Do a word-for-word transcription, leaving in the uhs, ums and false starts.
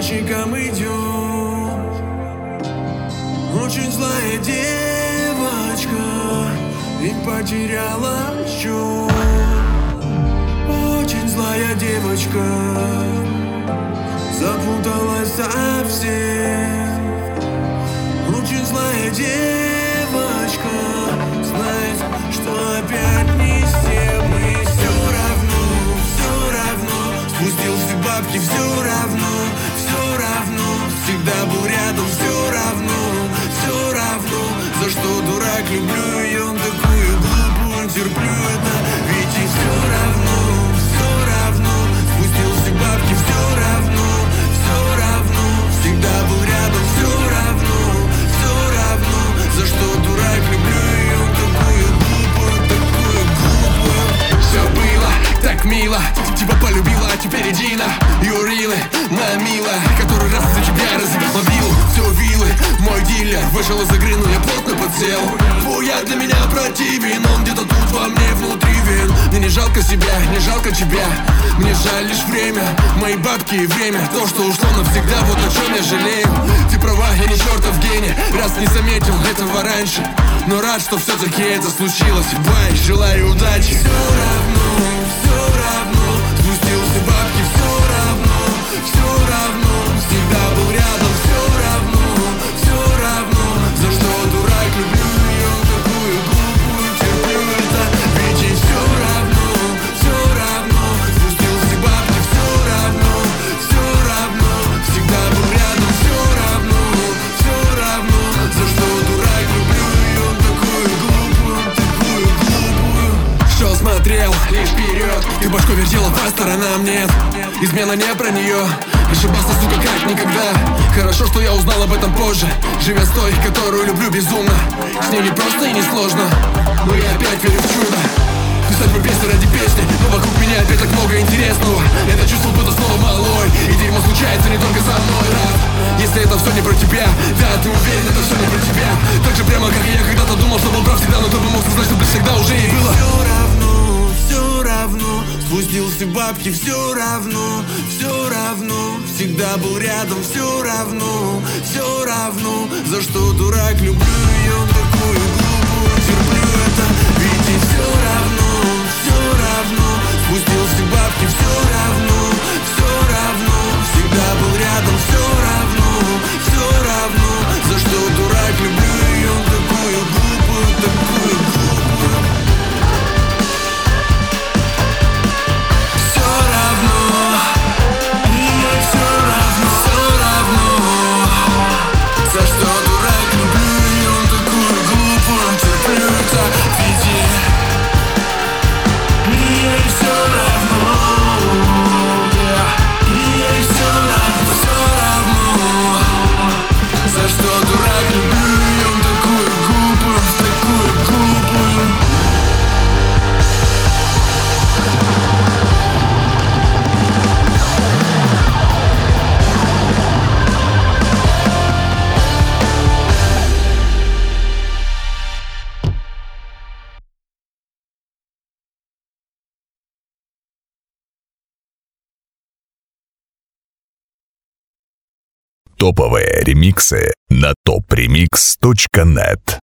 щекам идет. Очень злая девочка, ведь потеряла счет. Очень злая девочка, запуталась совсем. Очень злая девочка, знает, что опять не с тем. И все равно, все равно, спустился бабки, все равно, все равно, всегда был рядом, все равно, все равно, за что дурак люблю ее, такую глупую терплю это. Ведь и все равно, все равно, спустился бабки, все равно, все равно, всегда был рядом, все равно, все равно, за что дурак люблю ее, такую глупую, такую глупую. Все было так мило, типа полюбила, а теперь иди на Юрилы, моя милая, который раз за тебя разбил мобилу. Все вилы, мой дилер вышел из игры, но я плотно подсел. Твой я для меня противен, он где-то тут во мне внутри вен. Мне не жалко себя, не жалко тебя, мне жаль лишь время, мои бабки и время, то, что ушло навсегда, вот о чем я жалею. Ты права, я не чертов гений, раз не заметил этого раньше, но рад, что все-таки это случилось. Бай, желаю удачи. Все равно, все равно, спустился бабки, все равно, все равно, всегда был рядом, все равно, все равно, за что дурак люблю ее, такую глупую терплю это. Ведь и все равно, все равно, спустился бабки, все равно, все равно, всегда был рядом, все равно, все равно, за что дурак люблю ее, такую глупую, такую глупую. Шел, смотрел лишь вперед, ты башку вертела по сторонам, нет, измена не про нее. Ошибался, сука, как никогда. Хорошо, что я узнал об этом позже, живя с той, которую люблю безумно. С ней не просто и не сложно, но я опять верю в чудо. Писать по песни ради песни, но вокруг меня опять так много интересного. Это чувство будто снова малой, и дерьмо случается не только со мной, рад. Если это все не про тебя, да, ты уверен, это все не про тебя. Так же прямо, как и я когда-то думал, что был прав всегда, но кто бы мог сказать, что всегда уже и было. Все равно, все равно, спустился бабки, все равно, все равно, всегда был рядом, все равно, все равно, за что дурак люблю ее, такую глупую терплю это. Ведь и все равно, все равно, спустился бабки, все равно, все равно, всегда был рядом, все равно, все равно, за что дурак люблю ее, такую глупую, такую глупую. Все равно, мне все равно, все равно, за что дурак люблю ее, такую глупую терплю это. Ведь мне все равно, мне все равно, все равно, за что дурак люблю ее, такую глупую, такую глупую. Топовые ремиксы на топ ремикс точка нет.